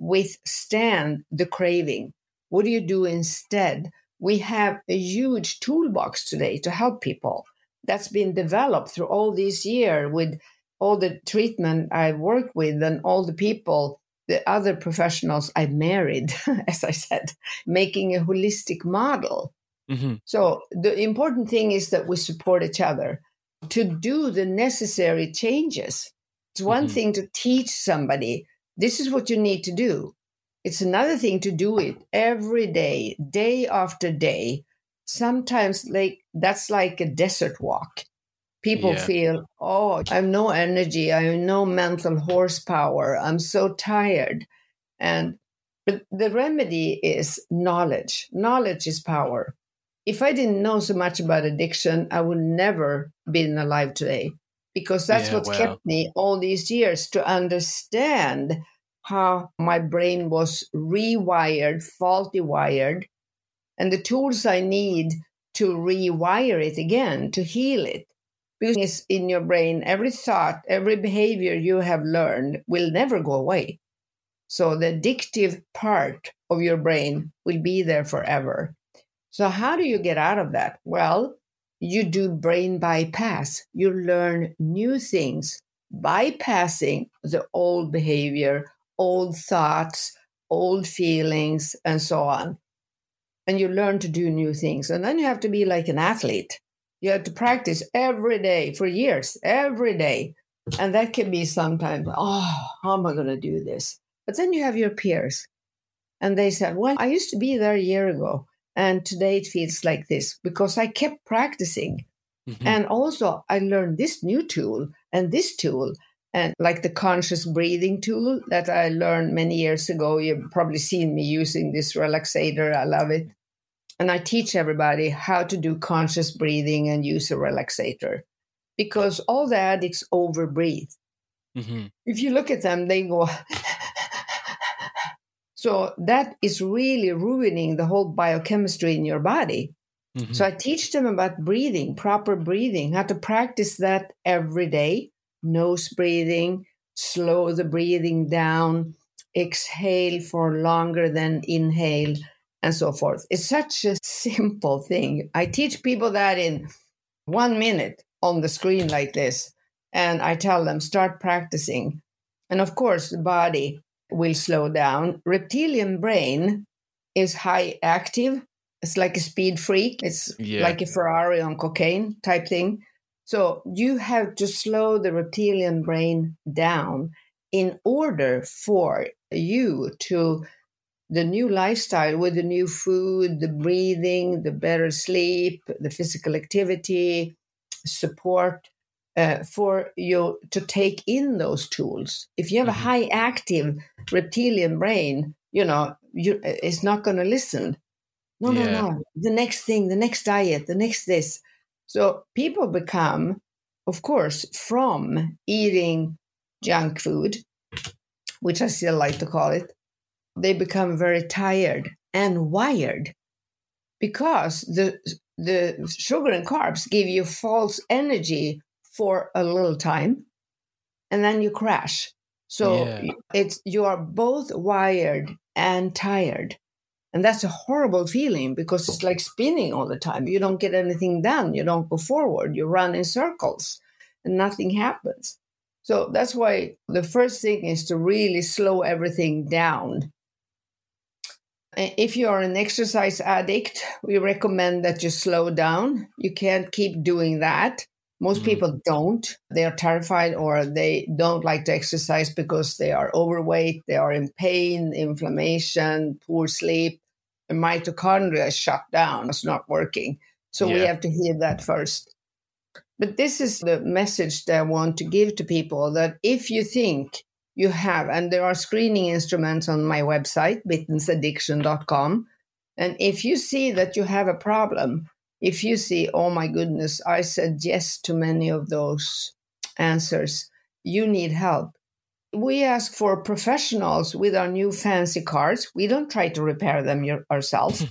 withstand the craving? What do you do instead? We have a huge toolbox today to help people that's been developed through all these years with all the treatment I've worked with and all the people, the other professionals I married, as I said, making a holistic model. hmm So the important thing is that we support each other to do the necessary changes. It's one Mhm. thing to teach somebody, this is what you need to do. It's another thing to do it every day, day after day. Sometimes like that's like a desert walk. People Yeah. feel, oh, I have no energy. I have no mental horsepower. I'm so tired. And but the remedy is knowledge. Knowledge is power. If I didn't know so much about addiction, I would never been alive today, because that's Yeah, what's wow. kept me all these years to understand how my brain was rewired, faulty wired, and the tools I need to rewire it again, to heal it. Because it's in your brain, every thought, every behavior you have learned will never go away. So the addictive part of your brain will be there forever. So how do you get out of that? Well, you do brain bypass. You learn new things, bypassing the old behavior, old thoughts, old feelings, and so on. And you learn to do new things. And then you have to be like an athlete. You have to practice every day for years, every day. And that can be sometimes, oh, how am I going to do this? But then you have your peers. And they said, well, I used to be there a year ago. And today it feels like this because I kept practicing. Mhm. And also I learned this new tool and this tool. And like the conscious breathing tool that I learned many years ago. You've probably seen me using this relaxator. I love it. And I teach everybody how to do conscious breathing and use a relaxator, because all the addicts overbreathe. Mm-hmm. If you look at them, they go. So that is really ruining the whole biochemistry in your body. Mm-hmm. So I teach them about breathing, proper breathing, how to practice that every day. Nose breathing, slow the breathing down, exhale for longer than inhale, and so forth. It's such a simple thing. I teach people that in one minute on the screen like this. And I tell them, start practicing. And of course, the body will slow down. Reptilian brain is high active. It's like a speed freak. It's yeah. like a Ferrari on cocaine type thing. So you have to slow the reptilian brain down in order for you to, the new lifestyle with the new food, the breathing, the better sleep, the physical activity, support, Uh, for you to take in those tools. If you have mm-hmm. a high active reptilian brain, you know, you, it's not going to listen. No, yeah. no, no. The next thing, the next diet, the next this. So people become, of course, from eating junk food, which I still like to call it, they become very tired and wired, because the the sugar and carbs give you false energy for a little time, and then you crash. So yeah. it's you are both wired and tired. And that's a horrible feeling, because it's like spinning all the time. You don't get anything done. You don't go forward. You run in circles and nothing happens. So that's why the first thing is to really slow everything down. If you are an exercise addict, we recommend that you slow down. You can't keep doing that. Most mm-hmm. people don't. They are terrified, or they don't like to exercise because they are overweight, they are in pain, inflammation, poor sleep. The mitochondria is shut down. It's not working. So yeah. we have to hear that first. But this is the message that I want to give to people, that if you think you have, and there are screening instruments on my website, bittens addiction dot com, and if you see that you have a problem, if you see, oh my goodness, I said yes to many of those answers, you need help. We ask for professionals with our new fancy cars. We don't try to repair them ourselves.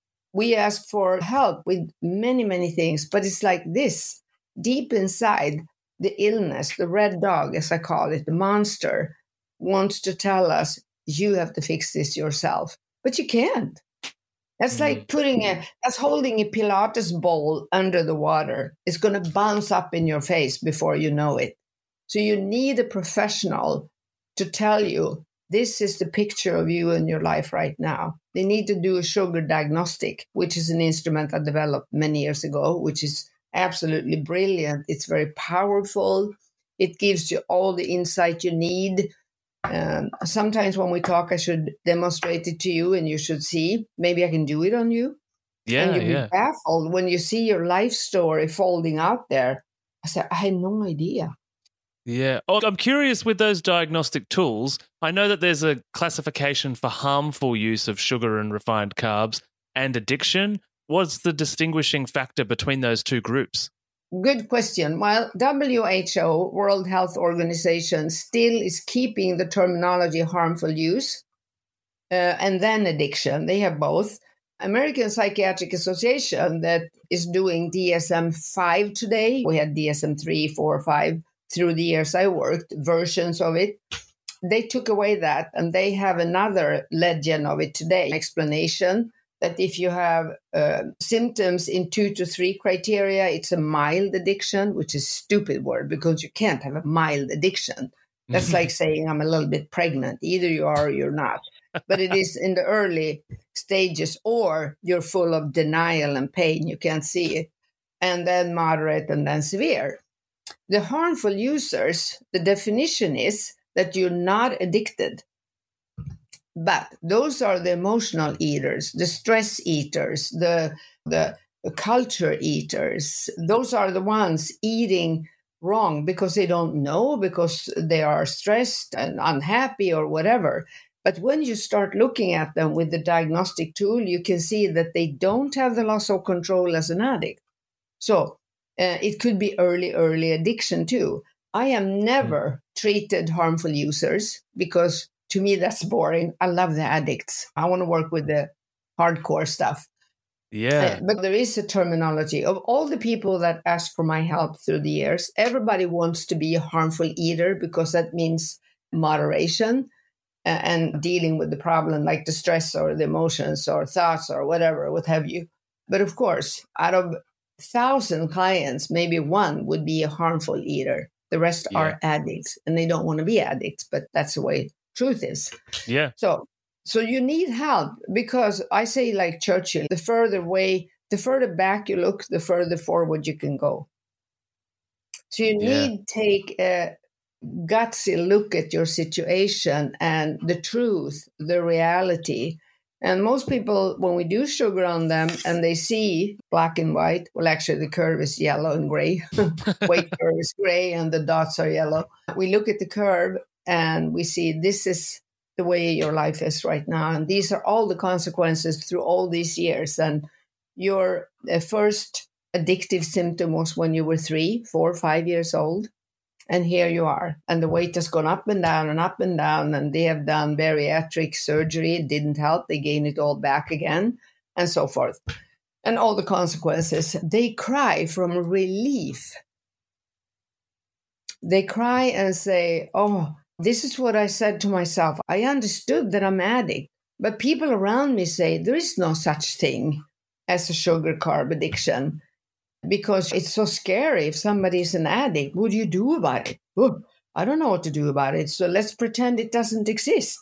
We ask for help with many, many things, but it's like this. Deep inside, the illness, the red dog, as I call it, the monster, wants to tell us, you have to fix this yourself. But you can't. That's mm-hmm. like putting a, that's holding a Pilates ball under the water. It's going to bounce up in your face before you know it. So you need a professional to tell you, this is the picture of you in your life right now. They need to do a sugar diagnostic, which is an instrument I developed many years ago, which is absolutely brilliant. It's very powerful. It gives you all the insight you need. Um, sometimes when we talk, I should demonstrate it to you and you should see. Maybe I can do it on you. Yeah, and you'll yeah. be baffled when you see your life story folding out there. I said, I had no idea. Yeah. Oh, I'm curious with those diagnostic tools. I know that there's a classification for harmful use of sugar and refined carbs and addiction. What's the distinguishing factor between those two groups? Good question. Well, W H O, World Health Organization, still is keeping the terminology harmful use uh, and then addiction. They have both. American Psychiatric Association, that is doing D S M five today. We had D S M three, four, five through the years I worked, versions of it. They took away that, and they have another legend of it today, explanation that if you have uh, symptoms in two to three criteria, it's a mild addiction, which is a stupid word because you can't have a mild addiction. That's like saying I'm a little bit pregnant. Either you are or you're not. But it is in the early stages, or you're full of denial and pain. You can't see it. And then moderate and then severe. The harmful users, the definition is that you're not addicted. But those are the emotional eaters, the stress eaters, the, the the culture eaters. Those are the ones eating wrong because they don't know, because they are stressed and unhappy or whatever. But when you start looking at them with the diagnostic tool, you can see that they don't have the loss of control as an addict. So uh, it could be early, early addiction too. I have never mm. treated harmful users because to me that's boring. I love the addicts. I want to work with the hardcore stuff. Yeah. Uh, but there is a terminology. Of all the people that asked for my help through the years, everybody wants to be a harmful eater because that means moderation and dealing with the problem, like the stress or the emotions or thoughts or whatever, what have you. But of course, out of thousand clients, maybe one would be a harmful eater. The rest yeah. are addicts, and they don't want to be addicts, but that's the way truth is. Yeah. So, so you need help because I say, like Churchill, the further away, the further back you look, the further forward you can go. So you yeah. need to take a gutsy look at your situation and the truth, the reality. And most people, when we do sugar on them and they see black and white, well, actually the curve is yellow and gray. Weight curve is gray and the dots are yellow. We look at the curve and we see this is the way your life is right now. And these are all the consequences through all these years. And your uh, first addictive symptom was when you were three, four, five years old. And here you are. And the weight has gone up and down and up and down. And they have done bariatric surgery. It didn't help. They gained it all back again and so forth. And all the consequences. They cry from relief. They cry and say, oh, this is what I said to myself. I understood that I'm addict. But people around me say there is no such thing as a sugar carb addiction. Because it's so scary. If somebody's an addict, what do you do about it? Oh, I don't know what to do about it. So let's pretend it doesn't exist.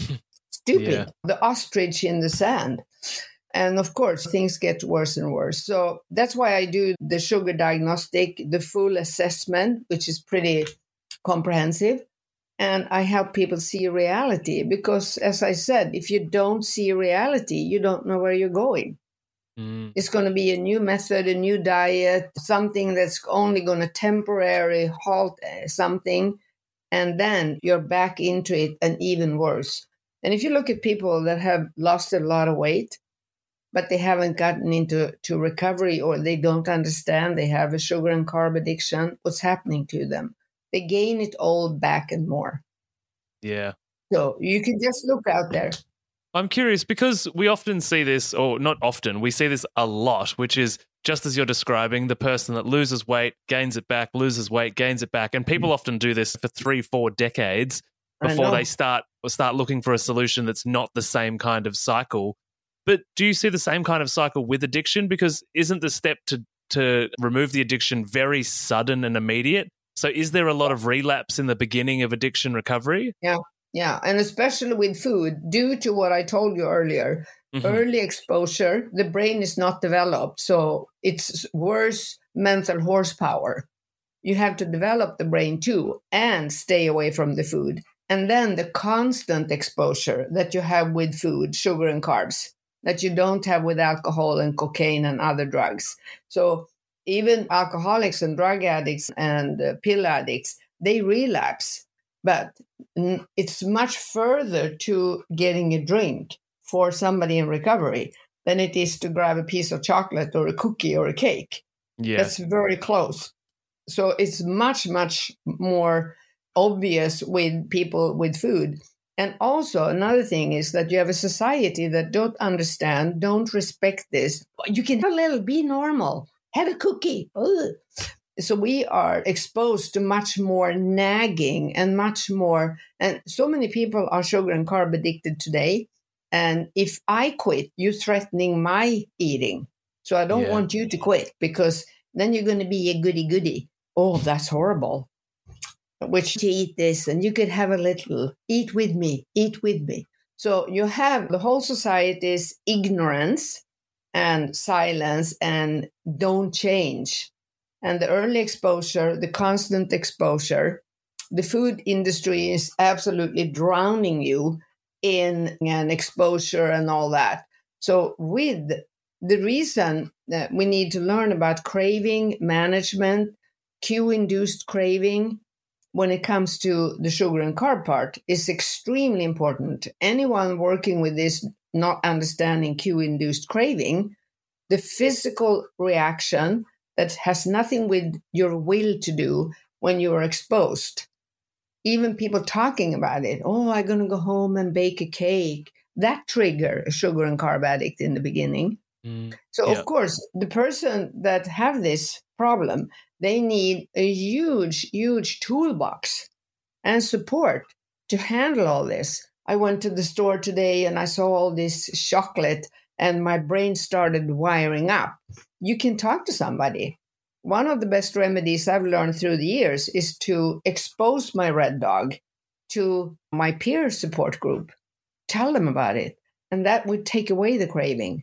Stupid. Yeah. The ostrich in the sand. And of course, things get worse and worse. So that's why I do the sugar diagnostic, the full assessment, which is pretty comprehensive. And I help people see reality. Because as I said, if you don't see reality, you don't know where you're going. It's going to be a new method, a new diet, something that's only going to temporarily halt something. And then you're back into it and even worse. And if you look at people that have lost a lot of weight, but they haven't gotten into to recovery or they don't understand they have a sugar and carb addiction, what's happening to them? They gain it all back and more. Yeah. So you can just look out there. I'm curious because we often see this, or not often, we see this a lot, which is just as you're describing, the person that loses weight, gains it back, loses weight, gains it back. And people often do this for three, four decades before they start start looking for a solution that's not the same kind of cycle. But do you see the same kind of cycle with addiction? Because isn't the step to, to remove the addiction very sudden and immediate? So is there a lot of relapse in the beginning of addiction recovery? Yeah. Yeah, and especially with food, due to what I told you earlier, mm-hmm. early exposure, the brain is not developed, so it's worse mental horsepower. You have to develop the brain too and stay away from the food. And then the constant exposure that you have with food, sugar and carbs, that you don't have with alcohol and cocaine and other drugs. So even alcoholics and drug addicts and uh, pill addicts, they relapse. But it's much further to getting a drink for somebody in recovery than it is to grab a piece of chocolate or a cookie or a cake. Yeah. That's very close. So it's much, much more obvious with people with food. And also another thing is that you have a society that don't understand, don't respect this. You can have a little, be normal, have a cookie. Ugh. So we are exposed to much more nagging and much more. And so many people are sugar and carb addicted today. And if I quit, you're threatening my eating. So I don't yeah. want you to quit because then you're going to be a goody goody. Oh, that's horrible. Which to eat this and you could have a little, eat with me, eat with me. So you have the whole society's ignorance and silence and don't change. And the early exposure, the constant exposure, the food industry is absolutely drowning you in an exposure and all that. So with the reason that we need to learn about craving management, cue-induced craving, when it comes to the sugar and carb part is extremely important. Anyone working with this, not understanding cue-induced craving, the physical reaction that has nothing with your will to do when you are exposed. Even people talking about it, oh, I'm going to go home and bake a cake. That trigger a sugar and carb addict in the beginning. Mm, so, yeah. of course, the person that have this problem, they need a huge, huge toolbox and support to handle all this. I went to the store today and I saw all this chocolate and my brain started wiring up. You can talk to somebody. One of the best remedies I've learned through the years is to expose my red dog to my peer support group, tell them about it, and that would take away the craving.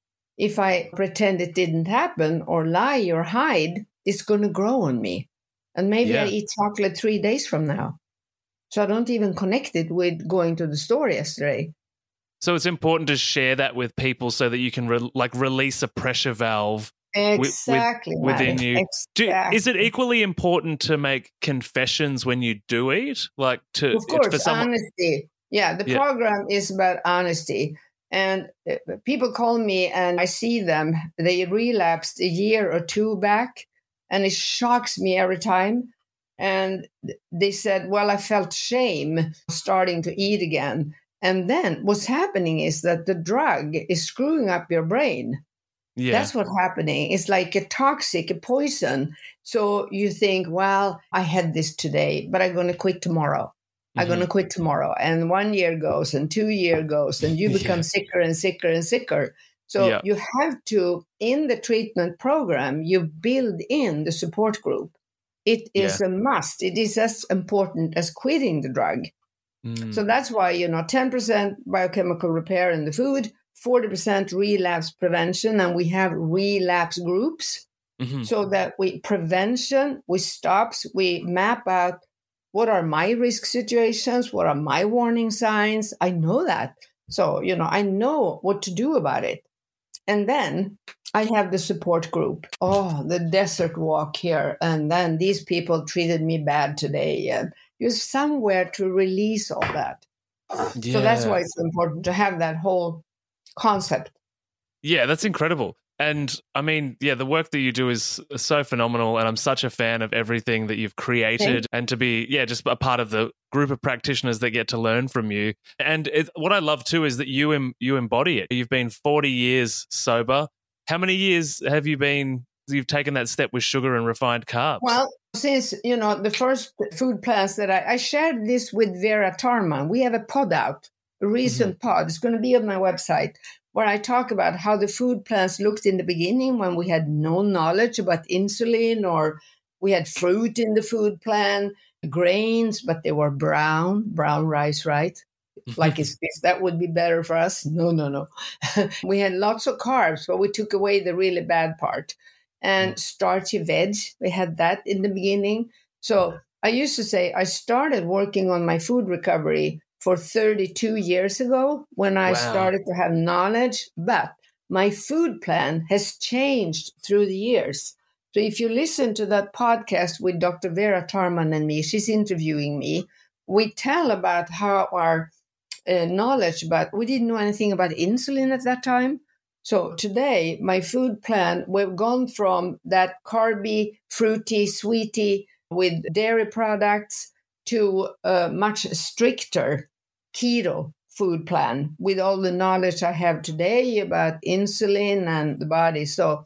If I pretend it didn't happen or lie or hide, it's going to grow on me. And maybe Yeah. I eat chocolate three days from now. So I don't even connect it with going to the store yesterday. So it's important to share that with people so that you can re- like release a pressure valve Exactly. with, with, within you. Exactly. Do, is it equally important to make confessions when you do eat? Like to Of course, for someone- honesty. Yeah, the Yeah. program is about honesty. And uh, people call me and I see them, they relapsed a year or two back, and it shocks me every time. And they said, well, I felt shame starting to eat again. And then what's happening is that the drug is screwing up your brain. Yeah. That's what's happening. It's like a toxic, a poison. So you think, well, I had this today, but I'm going to quit tomorrow. I'm Mhm. going to quit tomorrow. And one year goes and two year goes and you become Yeah. sicker and sicker and sicker. So Yeah. you have to, in the treatment program, you build in the support group. It is a must. It is as important as quitting the drug. Mm. So that's why, you know, ten percent biochemical repair in the food, forty percent relapse prevention, and we have relapse groups Mhm. so that we prevention, we stops, we map out what are my risk situations, what are my warning signs. I know that. So, you know, I know what to do about it. And then I have the support group. Oh, the desert walk here. And then these people treated me bad today. And you're somewhere to release all that. Yeah. So that's why it's important to have that whole concept. Yeah, that's incredible. And I mean, yeah, the work that you do is so phenomenal. And I'm such a fan of everything that you've created and to be, yeah, just a part of the group of practitioners that get to learn from you. And it, what I love too is that you em, you embody it. You've been forty years sober. How many years have you been, you've taken that step with sugar and refined carbs? Well, since, you know, the first food plans that I, I shared this with Vera Tarman. We have a pod out, a recent mm-hmm. pod. It's going to be on my website, where I talk about how the food plans looked in the beginning when we had no knowledge about insulin, or we had fruit in the food plan, grains, but they were brown, brown rice, right? Like it's, it's, that would be better for us. No, no, no. We had lots of carbs, but we took away the really bad part. And mm. starchy veg, we had that in the beginning. So I used to say I started working on my food recovery for thirty-two years ago when I wow. started to have knowledge, but my food plan has changed through the years. So if you listen to that podcast with Doctor Vera Tarman and me, she's interviewing me, we tell about how our uh, knowledge, but we didn't know anything about insulin at that time. So today, my food plan, we've gone from that carby, fruity, sweetie with dairy products to a much stricter keto food plan with all the knowledge I have today about insulin and the body. So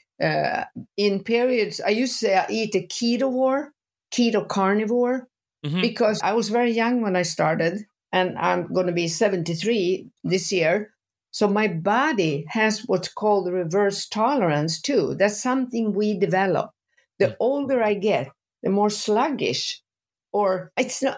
uh, in periods, I used to say I eat a keto-vore, keto carnivore, mm-hmm. because I was very young when I started, and I'm going to be seventy-three this year. So my body has what's called reverse tolerance too. That's something we develop. The mm-hmm. older I get, the more sluggish. Or it's not,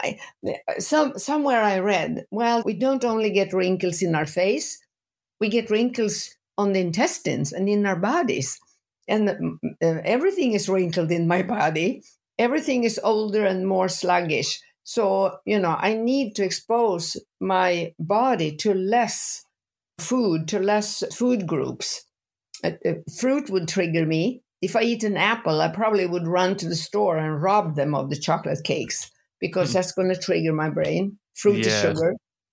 some, somewhere I read, well, we don't only get wrinkles in our face, we get wrinkles on the intestines and in our bodies. And uh, everything is wrinkled in my body. Everything is older and more sluggish. So, you know, I need to expose my body to less food, to less food groups. Uh, uh, fruit would trigger me. If I eat an apple, I probably would run to the store and rob them of the chocolate cakes. because mm. that's going to trigger my brain. Fruit yeah. is sugar.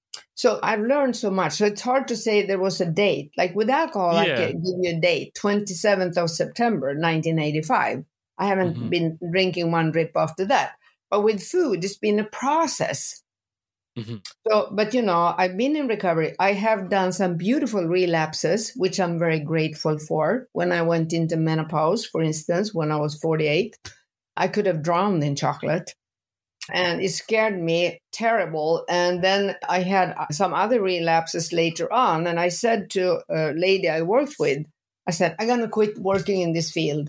So I've learned so much. So it's hard to say there was a date. Like with alcohol, yeah. I can give you a date, twenty-seventh of September, nineteen eighty-five. I haven't mm-hmm. been drinking one drip after that. But with food, it's been a process. Mm-hmm. So, but you know, I've been in recovery. I have done some beautiful relapses, which I'm very grateful for. When I went into menopause, for instance, when I was forty-eight, I could have drowned in chocolate. And it scared me terrible. And then I had some other relapses later on. And I said to a lady I worked with, I said, I'm going to quit working in this field.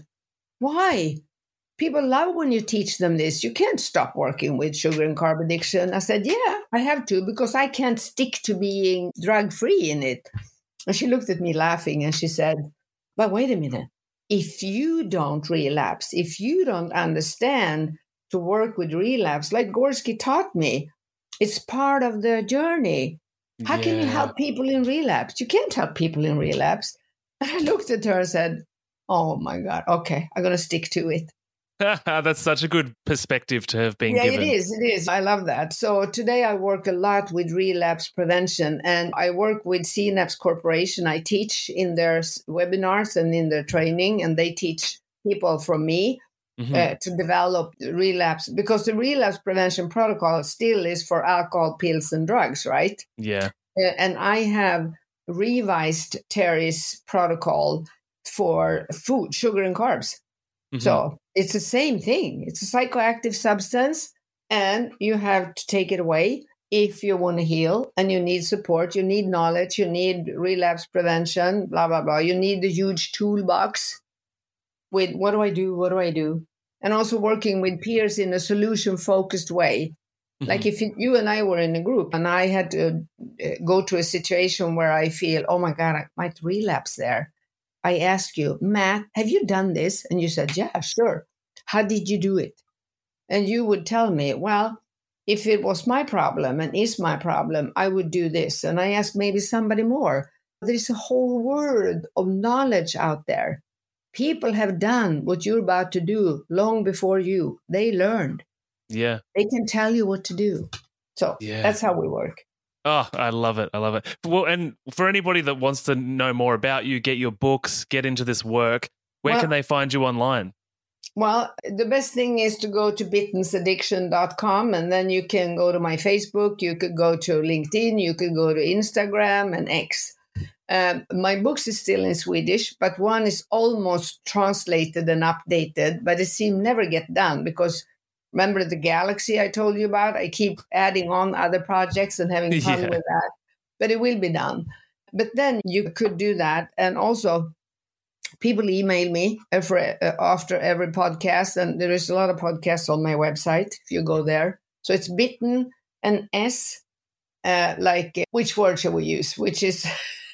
Why? People love when you teach them this. You can't stop working with sugar and carb addiction. I said, yeah, I have to, because I can't stick to being drug-free in it. And she looked at me laughing and she said, but wait a minute. If you don't relapse, if you don't understand to work with relapse, like Gorski taught me, it's part of the journey. How yeah. can you help people in relapse? You can't help people in relapse. And I looked at her and said, oh my God, okay, I'm going to stick to it. That's such a good perspective to have been yeah, given. Yeah, it is. It is. I love that. So today I work a lot with relapse prevention, and I work with C N A P S Corporation. I teach in their webinars and in their training, and they teach people from me mm-hmm. uh, to develop relapse, because the relapse prevention protocol still is for alcohol, pills, and drugs, right? Yeah. Uh, and I have revised Terry's protocol for food, sugar, and carbs. Mm-hmm. So it's the same thing. It's a psychoactive substance, and you have to take it away if you want to heal, and you need support, you need knowledge, you need relapse prevention, blah, blah, blah. You need the huge toolbox with what do I do, what do I do? And also working with peers in a solution-focused way. Mm-hmm. Like if you and I were in a group and I had to go to a situation where I feel, oh my God, I might relapse there. I ask you, Matt, have you done this? And you said, yeah, sure. How did you do it? And you would tell me, well, if it was my problem and is my problem, I would do this. And I ask maybe somebody more. There's a whole world of knowledge out there. People have done what you're about to do long before you. They learned. Yeah. They can tell you what to do. So yeah. that's how we work. Oh, I love it. I love it. Well, and for anybody that wants to know more about you, get your books, get into this work, where well, can they find you online? Well, the best thing is to go to bittens addiction dot com, and then you can go to my Facebook, you could go to LinkedIn, you could go to Instagram and X. Um, my books is still in Swedish, but one is almost translated and updated, but it seems never get done because remember the Galaxy I told you about? I keep adding on other projects and having fun yeah. with that. But it will be done. But then you could do that. And also, people email me every, uh, after every podcast. And there is a lot of podcasts on my website if you go there. So it's Bitten and S, uh, like, uh, which word shall we use? Which is...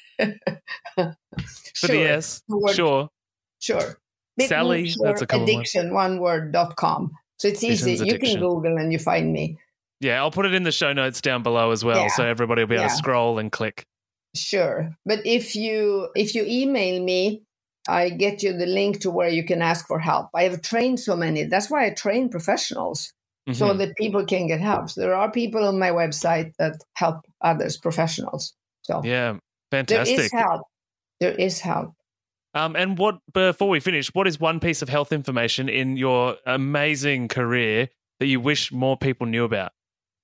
For sure. the S, word, sure. Sure. Bitten, Sally, sure, that's a common addiction, one. one word, dot com. So it's easy. You can Google and you find me. Yeah, I'll put it in the show notes down below as well, yeah. so everybody will be able yeah. to scroll and click. Sure. But if you if you email me, I get you the link to where you can ask for help. I have trained so many. That's why I train professionals, mm-hmm. so that people can get help. So there are people on my website that help others, professionals. So yeah, fantastic. There is help. There is help. Um, and what before we finish, what is one piece of health information in your amazing career that you wish more people knew about?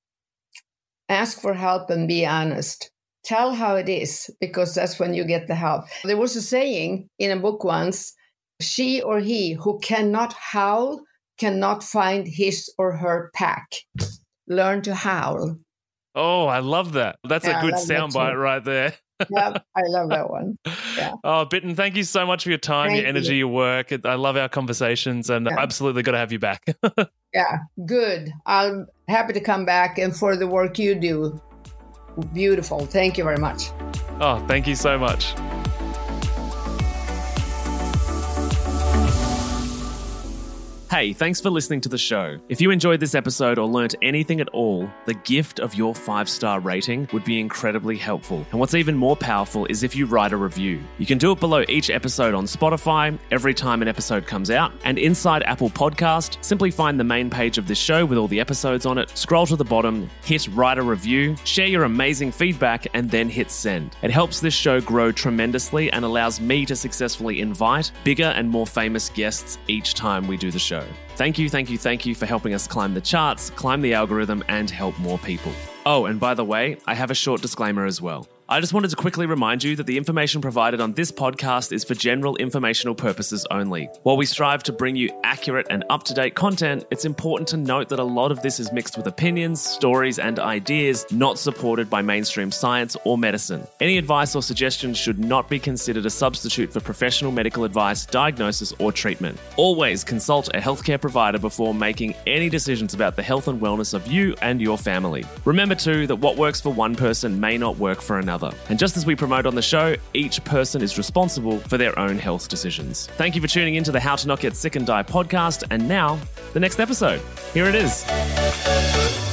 Ask for help and be honest. Tell how it is, because that's when you get the help. There was a saying in a book once, she or he who cannot howl cannot find his or her pack. Learn to howl. Oh, I love that. That's yeah, a good soundbite right there. Yeah, I love that one. Yeah. Oh, Bitten, thank you so much for your time, thank your energy, you. your work. I love our conversations, and yeah. absolutely got to have you back. Yeah, good. I'm happy to come back, and for the work you do. Beautiful. Thank you very much. Oh, thank you so much. Hey, thanks for listening to the show. If you enjoyed this episode or learnt anything at all, the gift of your five-star rating would be incredibly helpful. And what's even more powerful is if you write a review. You can do it below each episode on Spotify, every time an episode comes out, and inside Apple Podcast, simply find the main page of this show with all the episodes on it, scroll to the bottom, hit write a review, share your amazing feedback, and then hit send. It helps this show grow tremendously and allows me to successfully invite bigger and more famous guests each time we do the show. Thank you, thank you, thank you for helping us climb the charts, climb the algorithm, and help more people. Oh, and by the way, I have a short disclaimer as well. I just wanted to quickly remind you that the information provided on this podcast is for general informational purposes only. While we strive to bring you accurate and up-to-date content, it's important to note that a lot of this is mixed with opinions, stories, and ideas not supported by mainstream science or medicine. Any advice or suggestions should not be considered a substitute for professional medical advice, diagnosis, or treatment. Always consult a healthcare provider before making any decisions about the health and wellness of you and your family. Remember too that what works for one person may not work for another. And just as we promote on the show, each person is responsible for their own health decisions. Thank you for tuning into the How to Not Get Sick and Die podcast. And now, the next episode. Here it is.